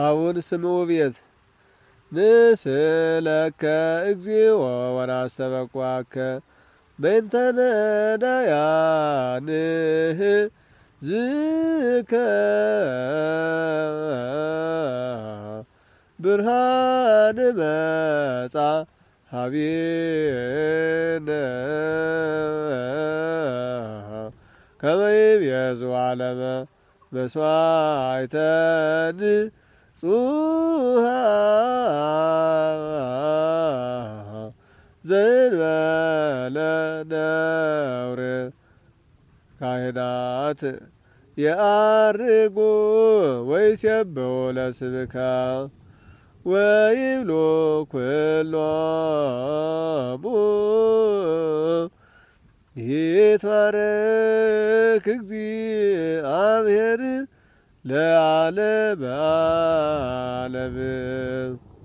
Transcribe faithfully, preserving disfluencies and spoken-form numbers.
አሁን ስምዑ ቤት ንስእለከ እግዚኦ ወናስተበቅዓከ በእንተ ነዳያንህ ዝከ ብርሃን መጻ ሀቤነ ከመ ይቤዙ ዓለመ መስዋዕተ ንጹሐ ዘእንበለ ነውር ካህናት የዐርጉ ወይሴብሑ ለስምከ ወይብሉ ኩሎሙ ይትባረክ እግዚአብሔር ለዓለመ ዓለም።